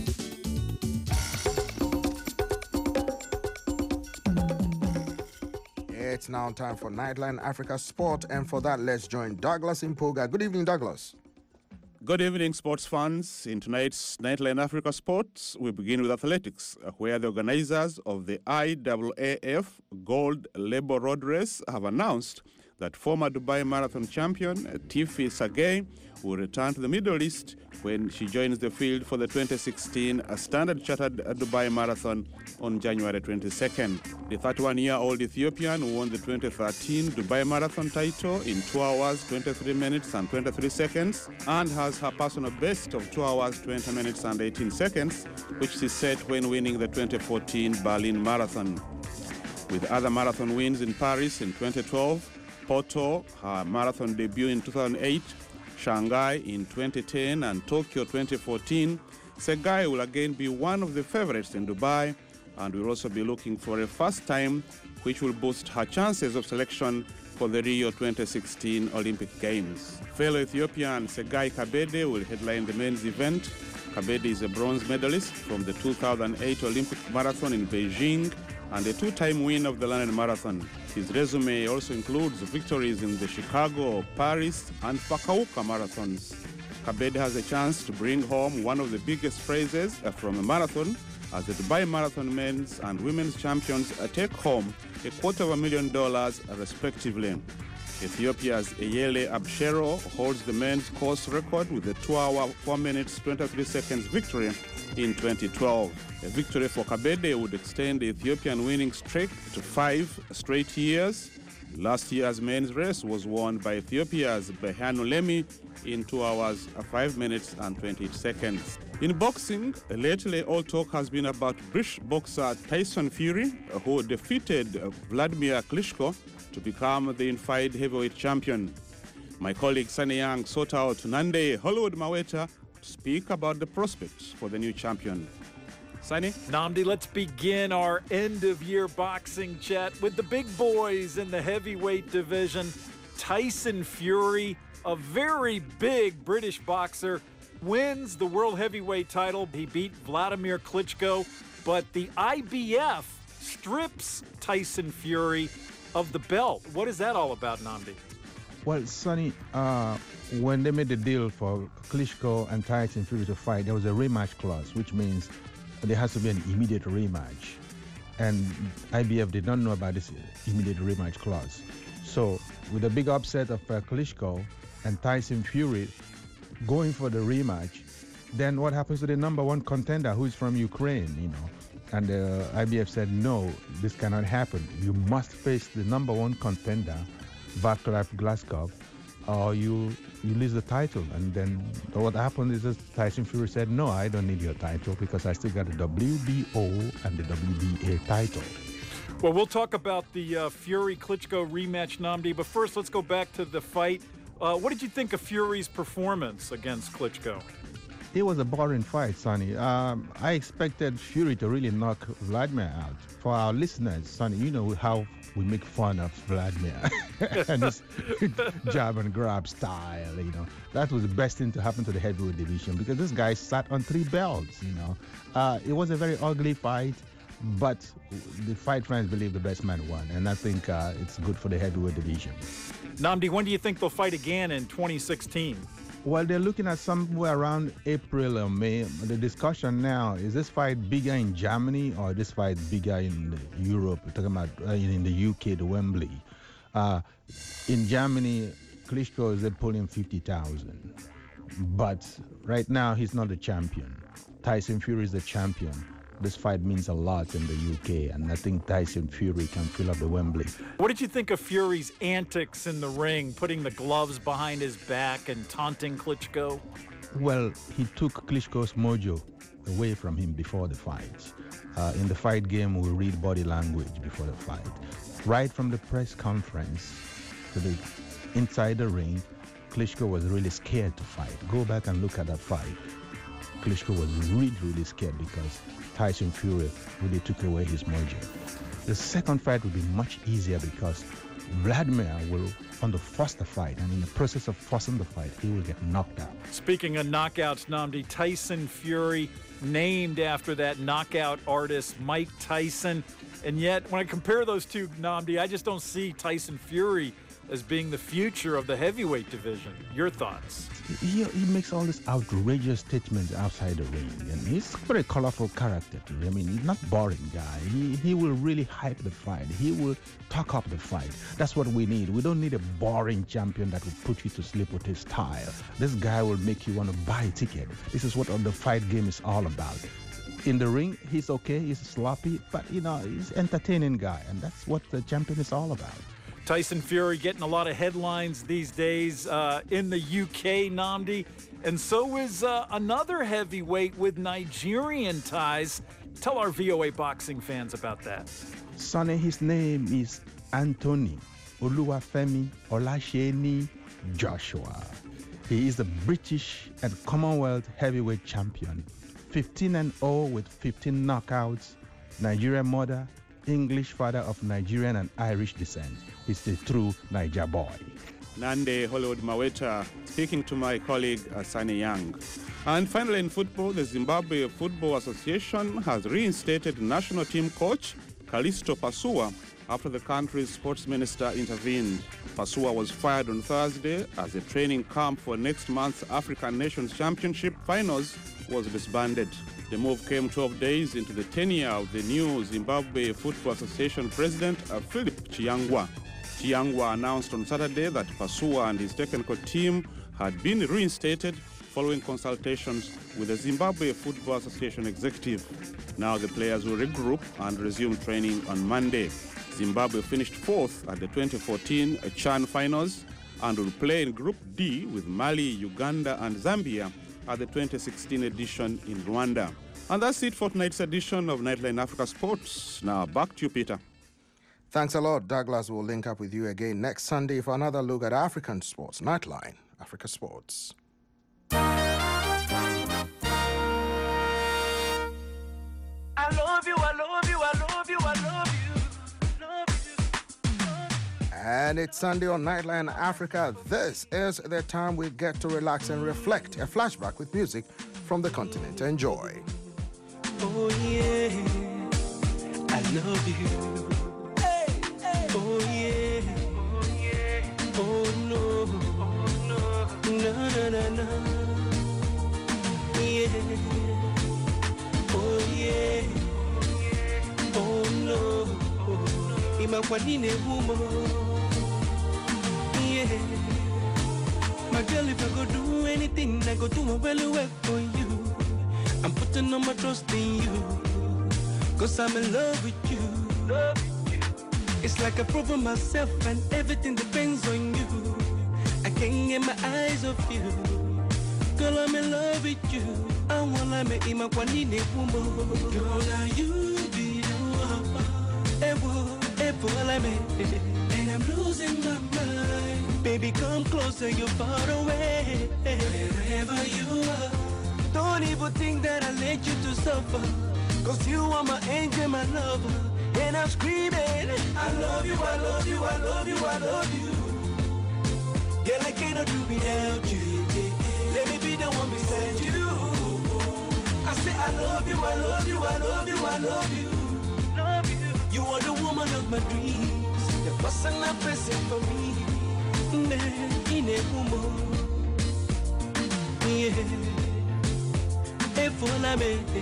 It's now time for Nightline Africa Sport, and for that, let's join Douglas Impuga. Good evening, Douglas.
Good evening, sports fans. In tonight's Nightline Africa Sports, we begin with athletics, where the organizers of the IAAF Gold Labor Road Race have announced that former Dubai Marathon champion Tiffy Sagay will return to the Middle East when she joins the field for the 2016 Standard Chartered Dubai Marathon on January 22nd. The 31-year-old Ethiopian who won the 2013 Dubai Marathon title in 2 hours, 23 minutes and 23 seconds and has her personal best of 2 hours, 20 minutes and 18 seconds, which she set when winning the 2014 Berlin Marathon. With other marathon wins in Paris in 2012, Porto, her marathon debut in 2008, Shanghai in 2010 and Tokyo 2014, Segai will again be one of the favorites in Dubai and will also be looking for a first time, which will boost her chances of selection for the Rio 2016 Olympic Games. Fellow Ethiopian Segai Kabede will headline the men's event. Kabede is a bronze medalist from the 2008 Olympic Marathon in Beijing and a two-time winner of the London Marathon. His resume also includes victories in the Chicago, Paris, and Fukuoka marathons. Kabede has a chance to bring home one of the biggest prizes from a marathon, as the Dubai Marathon men's and women's champions take home $250,000 respectively. Ethiopia's Eyele Abshero holds the men's course record with a 2 hour, 4 minutes, 23 seconds victory in 2012. A victory for Kabede would extend the Ethiopian winning streak to 5 straight years. Last year's men's race was won by Ethiopia's Behanu Lemi in 2 hours, 5 minutes and 28 seconds. In boxing, lately all talk has been about British boxer Tyson Fury, who defeated Vladimir Klitschko to become the unified heavyweight champion. My colleague Sunny Young sought out Nande Hollywood Maweta to speak about the prospects for the new champion. Sunny?
Namdi, let's begin our end-of-year boxing chat with the big boys in the heavyweight division. Tyson Fury, a very big British boxer, wins the world heavyweight title. He beat Vladimir Klitschko, but the IBF strips Tyson Fury of the belt. What is that all about, Namdi?
Well, Sonny, when they made the deal for Klitschko and Tyson Fury to fight, there was a rematch clause, which means there has to be an immediate rematch. And IBF did not know about this immediate rematch clause. So with the big upset of Klitschko and Tyson Fury going for the rematch, then what happens to the number one contender who is from Ukraine, you know? And IBF said, no, this cannot happen. You must face the number one contender, Vaclav Glazkov, or you lose the title. And then what happened is that Tyson Fury said, no, I don't need your title because I still got the WBO and the WBA title.
Well, we'll talk about the Fury-Klitschko rematch, Namdi, but first let's go back to the fight. What did you think of Fury's performance against Klitschko?
It was a boring fight, Sonny. I expected Fury to really knock Vladimir out. For our listeners, Sonny, you know how we make fun of Vladimir and his jab and grab style, you know. That was the best thing to happen to the heavyweight division because this guy sat on 3 belts, you know. It was a very ugly fight, but the fight fans believe the best man won, and I think it's good for the heavyweight division.
Namdi, when do you think they'll fight again in 2016?
Well, they're looking at somewhere around April or May. The discussion now, is this fight bigger in Germany or this fight bigger in Europe? We're talking about in the UK, the Wembley. In Germany, Klitschko is pulling 50,000. But right now, he's not the champion. Tyson Fury is the champion. This fight means a lot in the UK, and I think Tyson Fury can fill up the Wembley.
What did you think of Fury's antics in the ring, putting the gloves behind his back and taunting Klitschko?
Well, he took Klitschko's mojo away from him before the fight. In the fight game, we read body language before the fight. Right from the press conference to the inside the ring, Klitschko was really scared to fight. Go back and look at that fight. Klitschko was really scared because Tyson Fury really took away his mojo. The second fight will be much easier because Vladimir will want to force the fight, and in the process of forcing the fight, he will get knocked out.
Speaking of knockouts, Nnamdi, Tyson Fury named after that knockout artist Mike Tyson, and yet when I compare those two, Nnamdi, I just don't see Tyson Fury as being the future of the heavyweight division. Your thoughts?
He makes all these outrageous statements outside the ring, and he's a very colorful character too. I mean, he's not a boring guy. He will really hype the fight. He will talk up the fight. That's what we need. We don't need a boring champion that will put you to sleep with his style. This guy will make you want to buy a ticket. This is what the fight game is all about. In the ring, he's okay, he's sloppy, but he's an entertaining guy, and that's what the champion is all about.
Tyson Fury getting a lot of headlines these days in the UK, Nnamdi, and so is another heavyweight with Nigerian ties. Tell our VOA boxing fans about that.
Sonny, his name is Anthony Oluwafemi Olasheni Joshua. He is the British and Commonwealth heavyweight champion, 15-0 with 15 knockouts, Nigerian mother, English father of Nigerian and Irish descent. He's the true Niger boy.
Nande Hollywood Maweta speaking to my colleague Sunny Young. And finally in football, the Zimbabwe Football Association has reinstated national team coach Callisto Pasua after the country's sports minister intervened. Pasua was fired on Thursday as a training camp for next month's African Nations Championship finals was disbanded. The move came 12 days into the tenure of the new Zimbabwe Football Association president, Philip Chiangwa. Chiangwa announced on Saturday that Pasua and his technical team had been reinstated following consultations with the Zimbabwe Football Association executive. Now the players will regroup and resume training on Monday. Zimbabwe finished fourth at the 2014 CHAN finals and will play in Group D with Mali, Uganda and Zambia at the 2016 edition in Rwanda. And that's it for tonight's edition of Nightline Africa Sports. Now back to you, Peter.
Thanks a lot, Douglas. We'll link up with you again next Sunday for another look at African sports. Nightline Africa Sports.
I love you, I love you, I love you, I love you.
And it's Sunday on Nightline Africa. This is the time we get to relax and reflect. A flashback with music from the continent. Enjoy.
Oh yeah, I love you. Hey, hey. Oh yeah, oh yeah. Oh no, no, no, no, no. Yeah. Oh yeah, oh no. Imagine a woman. Yeah. My girl, if I go do anything, I go do my well work for you. I'm putting all my trust in you, 'cause I'm in love with you. It's like I've proven myself and everything depends on you. I can't get my eyes off you. Girl, I'm in love with you. I wanna make my kwanine kumbo. Girl, now you be the one. And I'm losing my mind. Baby, come closer, you're far away. Wherever you are, don't even think that I let you to suffer. 'Cause you are my angel, my lover. And I'm screaming, I love you, I love you, I love you, I love you. Girl, I cannot do without you. Let me be the one beside you. I say I love you, I love you, I love you, I love you. You are the woman of my dreams, the person I'm pressing for me. In a woman, yeah. If I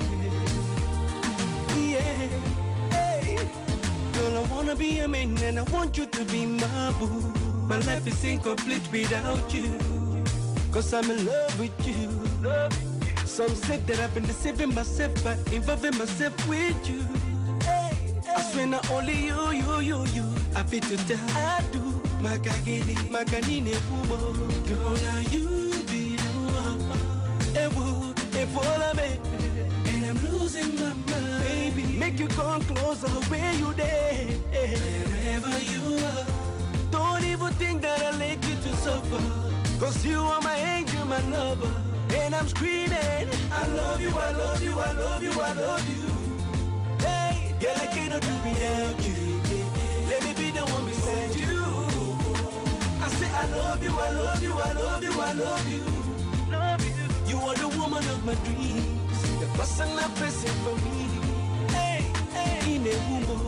yeah. Hey, girl, I wanna be a man and I want you to be my boo. My life is incomplete without you. cause I'm in love with you. Some say that I've been deceiving myself by involving myself with you. I swear not only you. I feel to tell I do. Makanine Kumo. Girl, now you be the one. Follow me. And I'm losing my mind. Baby, make you come closer where you there. Wherever you are. Don't even think that I'll let you to suffer. Cause you are my angel, my lover. And I'm screaming, I love you, I love you, I love you, I love you. Hey, girl, I cannot do without you. Let me be the one beside you. I say I love you, I love you, I love you, I love you. You are the woman of my dreams, the person I'm pressing for me. Hey, in a woman.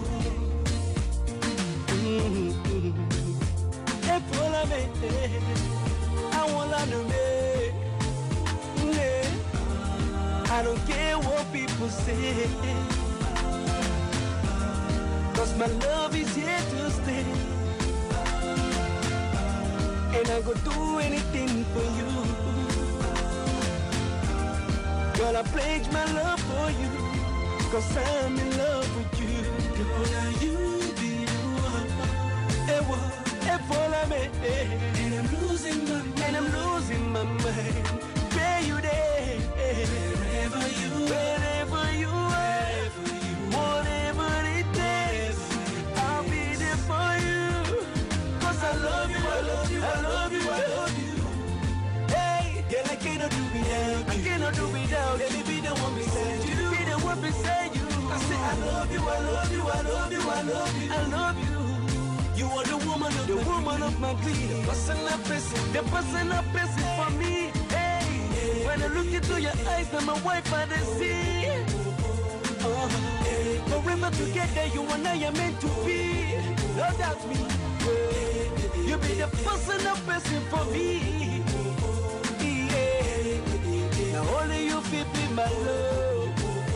Hey, follow me. I want to make. I don't care what people say, cause my love is here to stay. And I go do anything for you. Girl, I pledge my love for you, cause I'm in love with you. Girl, now you be the one. Hey, follow me. And I'm losing my mind. And I'm losing my mind. Where you there? Wherever you are, whatever it takes, I'll be there for you. Cause I love you, I love you, I love you, I love you. Hey, girl, I cannot do without you. I cannot do without. Let me be the one beside you. Be the one beside you. I say I love you, I love you, I love you, I love you, I love you. You are the woman of my dreams. The person I'm pressing for me. When I look into your eyes, I'm a wife by the sea. Forever together, you and I are meant to be. Don't doubt me. You be the person I'm pressing for me. Now only you feel be my love.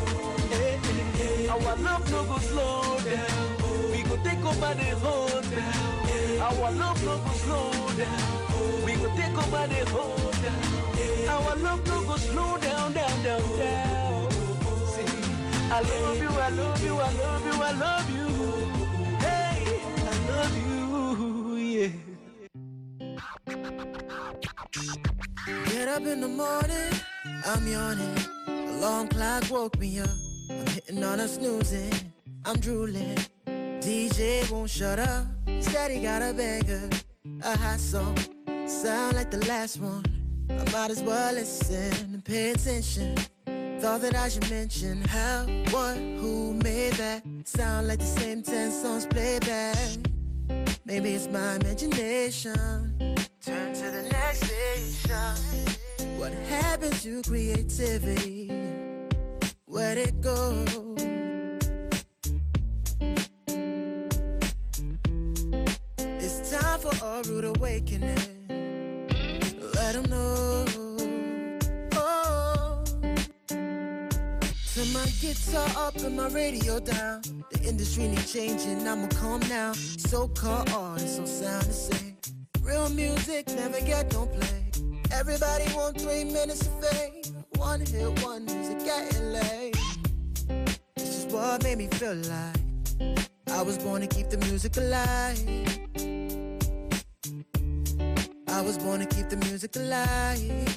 Our love no go slow down. We go take over the whole town. Our love no go slow down. We go take over the whole town. Our love no go slow down, down, down, down. See, I love you, I love you, I love you, I love you. Hey, I love you, yeah.
Get up in the morning, I'm yawning. A long clock woke me up. I'm hitting on a snoozing, I'm drooling. DJ won't shut up. Steady got a banger, a hot song. Sound like the last one. I might as well listen and pay attention. Thought that I should mention how, what, who made that. Sound like the same 10 songs played back. Maybe it's my imagination. Turn to the next station. What happened to creativity? Where'd it go? It's time for a rude awakening. Let them know. Oh, turn my guitar up and my radio down. The industry needs changing, I'ma calm now. So-called artists don't sound the same. Real music never get no play. Everybody want 3 minutes of fame. One hit wonders are getting late. This is what made me feel like I was born to keep the music alive. I was born to keep the music alive.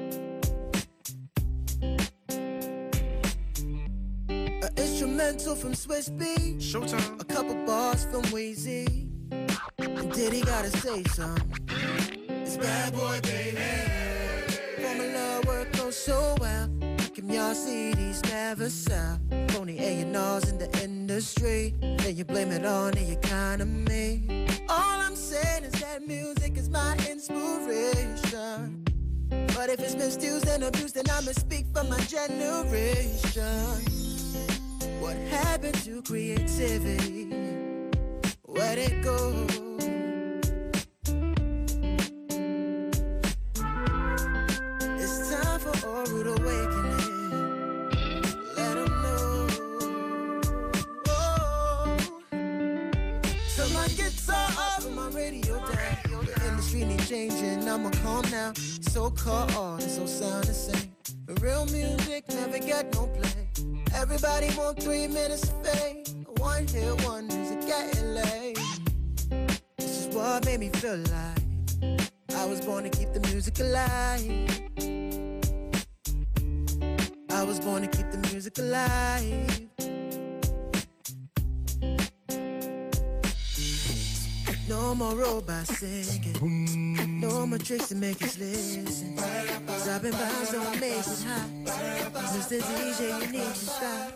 An instrumental from Swiss Beat. Showtime. A couple bars from Weezy. And Diddy gotta say something. It's bad boy, baby. Formula work goes so well. Kim, y'all CDs never sell. Phony A&Rs in the industry. Then you blame it on the economy. All I'm saying is that music is my inspiration. But if it's misused and abused, then I'ma speak for my generation. What happened to creativity? Where'd it go? It's time for a rude awakening. Let them know. Oh, turn my guitar up and my radio down. The chemistry need changing. I'm calm now. So caught on, so sound the same. But real music never get no play. Everybody want 3 minutes of fame. One hit wonders are getting late. This is what made me feel like I was born to keep the music alive. I was born to keep the music alive. No more robots singing. No more tricks to make us listen. Dropping bombs don't make it hot. Mr. DJ, you need to stop.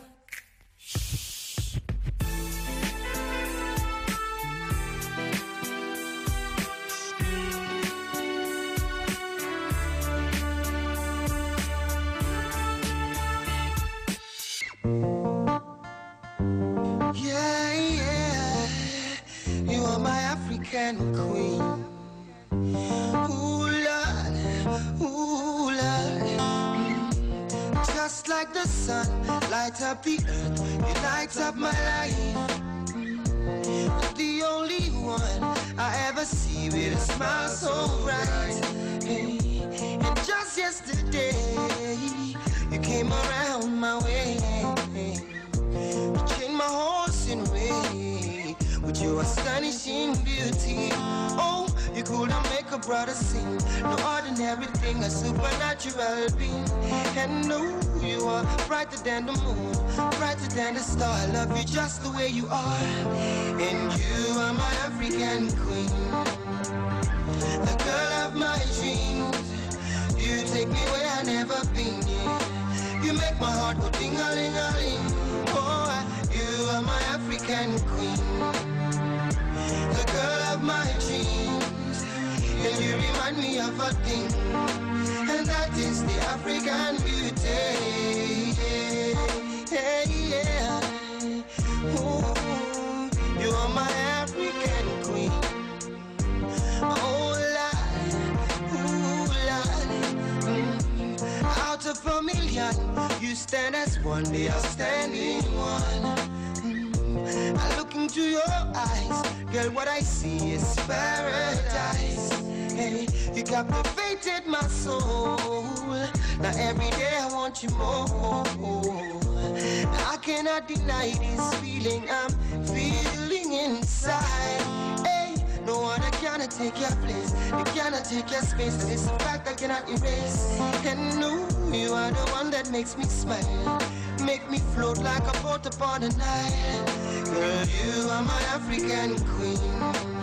Yeah, yeah, you are my African queen. Ooh, Lord, ooh, Lord. Just like the sun, light up the earth, you light up my life. The only one I ever see with a smile so bright. And just yesterday, you came around my way. You changed my horse in way with your astonishing beauty. Oh, you couldn't make a brother sing. No ordinary thing, a supernatural being. And no, you are brighter than the moon, brighter than the star. I love you just the way you are. And you are my African queen, the girl of my dreams. You take me where I never been. You make my heart go ding-a-ling-a-ling. Oh, you are my African queen, the girl of my dreams. And you remind me of a thing, and that is the African beauty. Yeah, yeah. Ooh, you are my African queen. Oh, Lord, ooh, Lord. Out of a million, you stand as one, the outstanding one. I look into your eyes, girl, what I see is paradise. Hey, you captivated my soul. Now every day I want you more. I cannot deny this feeling I'm feeling inside. Hey, no one cannot take your place, you cannot take your space. That is a fact I cannot erase. And no, you are the one that makes me smile, make me float like a boat upon the Nile. Girl, you are my African queen,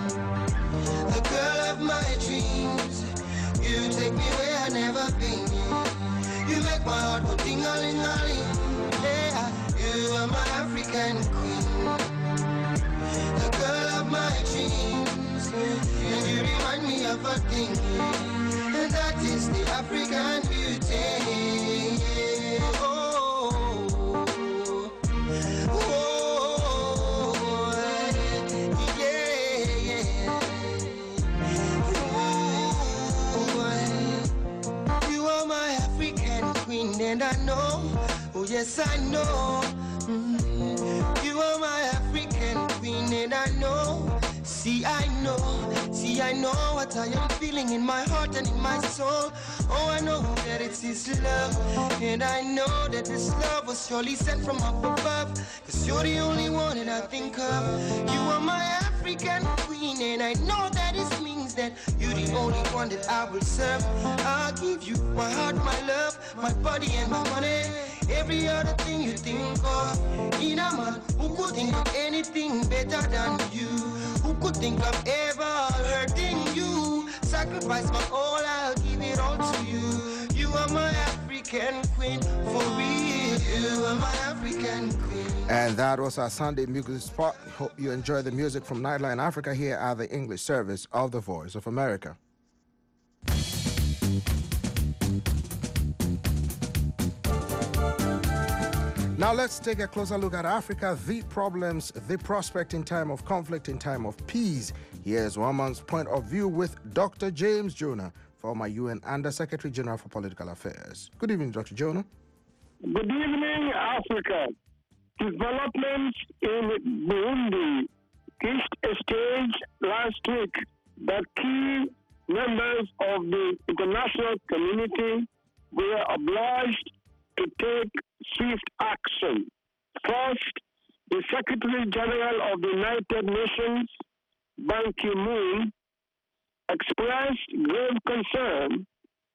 the girl of my dreams. You take me where I never been. You make my heart go ding-a-ling-a-ling. Yeah, you are my African queen, the girl of my dreams. And you remind me of a thing, and that is the African beauty. Oh, oh, yeah, yeah. Ooh, you are my African queen, and I know, oh yes I know. You are my African queen, and I know. See, I know what I am feeling in my heart and in my soul. Oh, I know that it's His love, and I know that this love was surely sent from up above. Cause you're the only one that I think of. You are my African queen, and I know that it means that you're the only one that I will serve. I'll give you my heart, my love, my body and my money. Every other thing you think of. In a man who could think of anything better than you, who could think of ever hurting you. Sacrifice my all, I'll give it all to you. You are my African queen, for real. You are my African queen.
And that was our Sunday music spot. Hope you enjoy the music from Nightline Africa here at the English service of the Voice of America. Now let's take a closer look at Africa, the problems, the prospect in time of conflict, in time of peace. Here's one man's point of view with Dr. James Jonah, former UN Under-Secretary General for Political Affairs. Good evening, Dr. Jonah.
Good evening, Africa. Developments in Burundi reached a stage last week that key members of the international community were obliged to take swift action. First, the Secretary General of the United Nations, Ban Ki-moon, expressed grave concern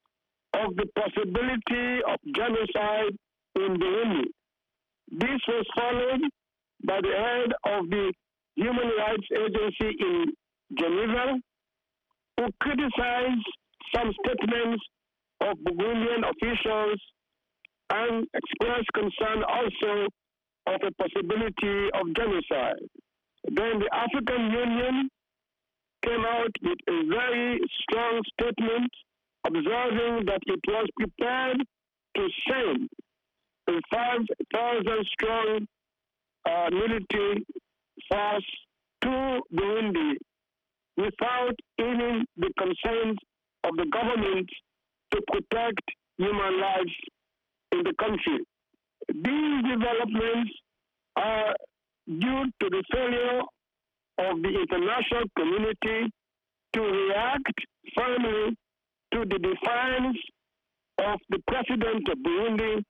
of the possibility of genocide in Burundi. This was followed by the head of the Human Rights Agency in Geneva, who criticized some statements of Burundian officials and expressed concern also of a possibility of genocide. Then the African Union came out with a very strong statement observing that it was prepared to send a 5,000-strong military force to Burundi without even the consent of the government to protect human lives in the country. These developments are due to the failure of the international community to react firmly to the defiance of the president of Burundi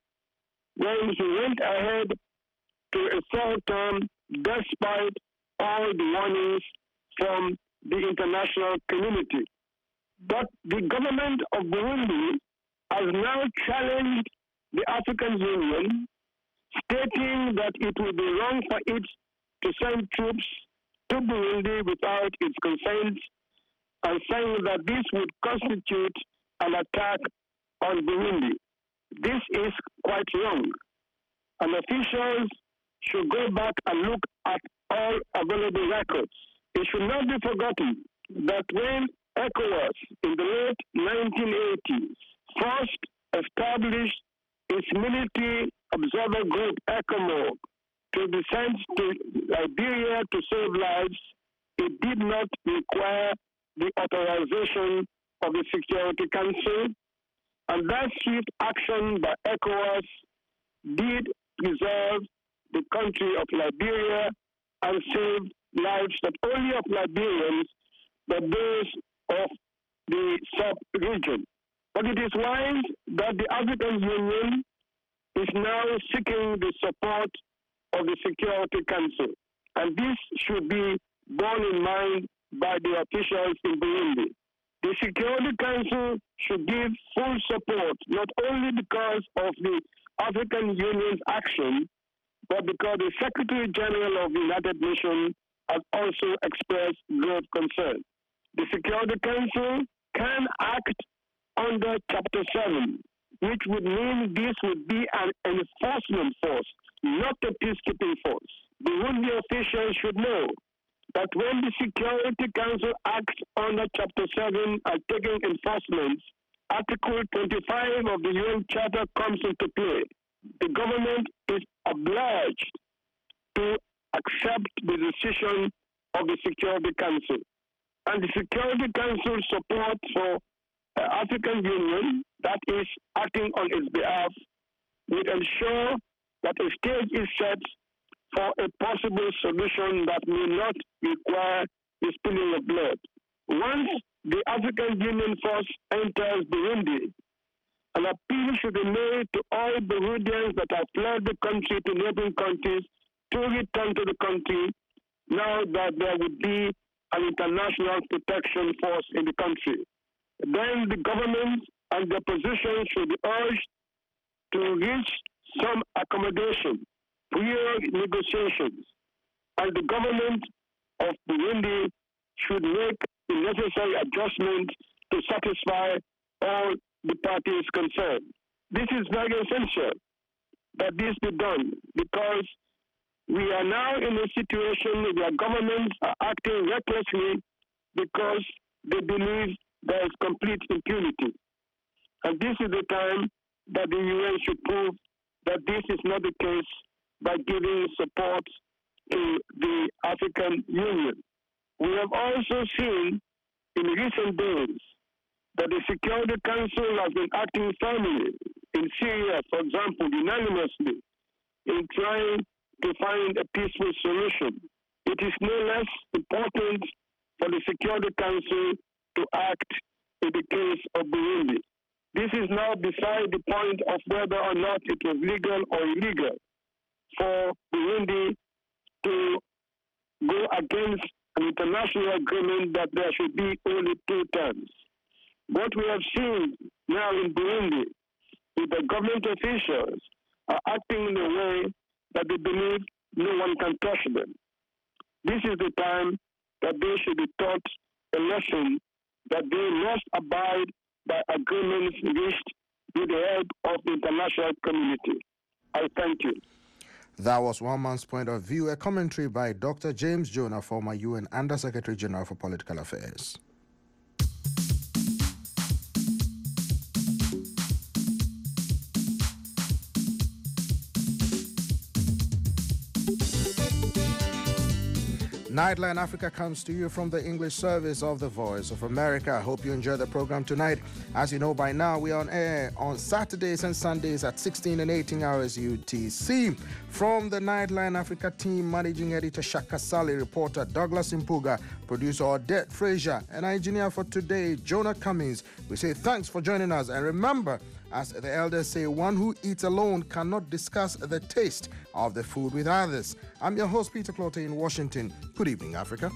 when he went ahead to a third term despite all the warnings from the international community. But the government of Burundi has now challenged the African Union, stating that it would be wrong for it to send troops to Burundi without its consent, and saying that this would constitute an attack on Burundi. This is quite wrong, and officials should go back and look at all available records. It should not be forgotten that when ECOWAS in the late 1980s first established its military observer group, ECOMOG, to be sent to Liberia to save lives, it did not require the authorization of the Security Council, and that swift action by ECOWAS did preserve the country of Liberia and save lives not only of Liberians, but those of the sub-region. But it is wise that the African Union is now seeking the support of the Security Council. And this should be borne in mind by the officials in Burundi. The Security Council should give full support, not only because of the African Union's action, but because the Secretary General of the United Nations has also expressed grave concern. The Security Council can act under Chapter 7, which would mean this would be an enforcement force, not a peacekeeping force. The Burundi officials should know that when the Security Council acts under Chapter 7 and taking enforcement, Article 25 of the UN Charter comes into play. The government is obliged to accept the decision of the Security Council. And the Security Council support for African Union that is acting on its behalf will ensure that a stage is set for a possible solution that may not require the spilling of blood. Once the African Union force enters Burundi, an appeal should be made to all Burundians that have fled the country to neighboring countries to return to the country now that there would be an international protection force in the country. Then the government and the opposition should be urged to reach some accommodation, prior negotiations, and the government of Burundi should make the necessary adjustments to satisfy all the parties concerned. This is very essential that this be done because we are now in a situation where governments are acting recklessly because they believe there is complete impunity. And this is the time that the UN should prove that this is not the case by giving support to the African Union. We have also seen in recent days that the Security Council has been acting firmly in Syria, for example, unanimously, in trying to find a peaceful solution. It is no less important for the Security Council to act in the case of Burundi. This is now beside the point of whether or not it was legal or illegal for Burundi to go against an international agreement that there should be only 2 terms. What we have seen now in Burundi is the government officials are acting in a way that they believe no one can touch them. This is the time that they should be taught a lesson that they must abide by agreements reached with the help of the international community. I thank you.
That was one man's point of view, a commentary by Dr. James Jonah, former UN Under-Secretary General for Political Affairs. Nightline Africa comes to you from the English service of the Voice of America. I hope you enjoy the program tonight. As you know by now, we are on air on Saturdays and Sundays at 16 and 18 hours UTC. From the Nightline Africa team, managing editor Shaka Sali, reporter Douglas Impuga, producer Odette Frazier, and engineer for today, Jonah Cummings. We say thanks for joining us, and remember, as the elders say, one who eats alone cannot discuss the taste of the food with others. I'm your host, Peter Clote in Washington. Good evening, Africa.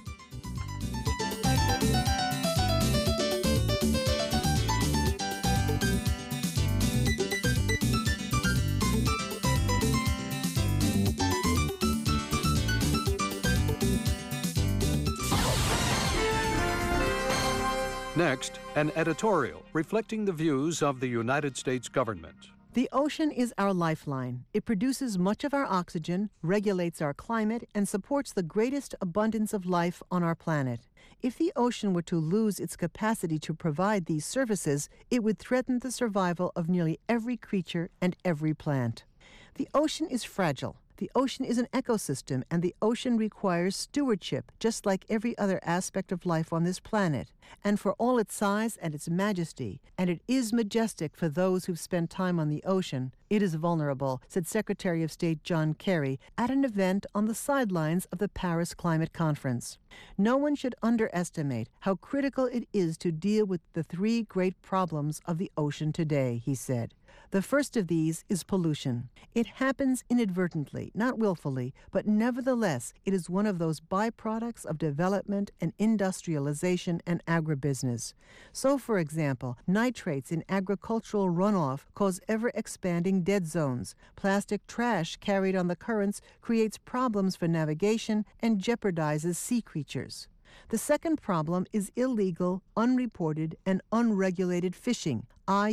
Next, an editorial reflecting the views of the United States government.
The ocean is our lifeline. It produces much of our oxygen, regulates our climate, and supports the greatest abundance of life on our planet. If the ocean were to lose its capacity to provide these services, it would threaten the survival of nearly every creature and every plant. The ocean is fragile. The ocean is an ecosystem, and the ocean requires stewardship, just like every other aspect of life on this planet. And for all its size and its majesty, and it is majestic for those who've spent time on the ocean, it is vulnerable, said Secretary of State John Kerry at an event on the sidelines of the Paris Climate Conference. No one should underestimate how critical it is to deal with the 3 great problems of the ocean today, he said. The first of these is pollution. It happens inadvertently, not willfully, but nevertheless, it is one of those byproducts of development and industrialization and agribusiness. So, for example, nitrates in agricultural runoff cause ever-expanding dead zones. Plastic trash carried on the currents creates problems for navigation and jeopardizes sea creatures. The second problem is illegal, unreported, and unregulated fishing,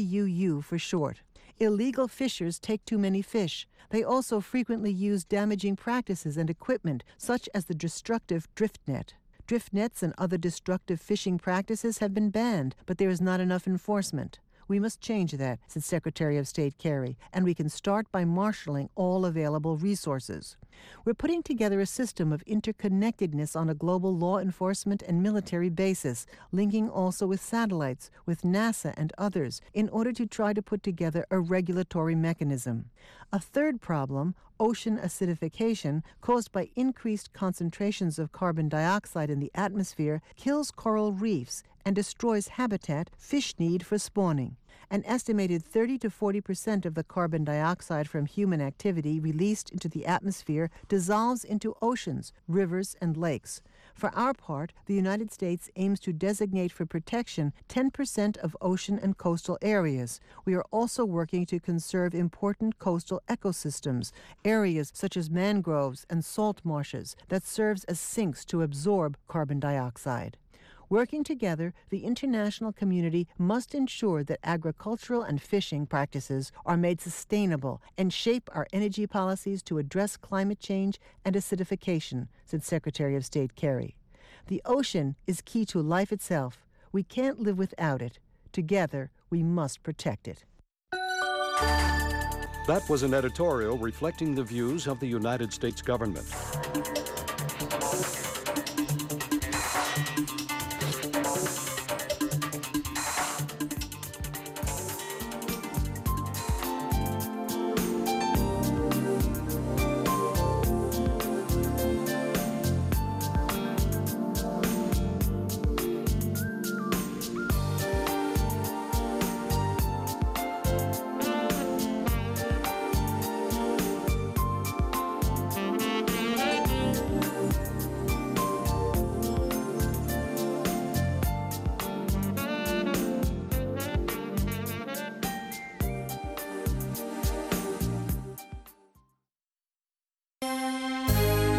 IUU for short. Illegal fishers take too many fish. They also frequently use damaging practices and equipment, such as the destructive drift net. Drift nets and other destructive fishing practices have been banned, but there is not enough enforcement. We must change that, said Secretary of State Kerry, and we can start by marshaling all available resources. We're putting together a system of interconnectedness on a global law enforcement and military basis, linking also with satellites, with NASA and others, in order to try to put together a regulatory mechanism. A third problem, ocean acidification, caused by increased concentrations of carbon dioxide in the atmosphere, kills coral reefs and destroys habitat fish need for spawning. An estimated 30 to 40% of the carbon dioxide from human activity released into the atmosphere dissolves into oceans, rivers, and lakes. For our part, the United States aims to designate for protection 10% of ocean and coastal areas. We are also working to conserve important coastal ecosystems, areas such as mangroves and salt marshes that serves as sinks to absorb carbon dioxide. Working together, the international community must ensure that agricultural and fishing practices are made sustainable and shape our energy policies to address climate change and acidification, said Secretary of State Kerry. The ocean is key to life itself. We can't live without it. Together, we must protect it.
That was an editorial reflecting the views of the United States government.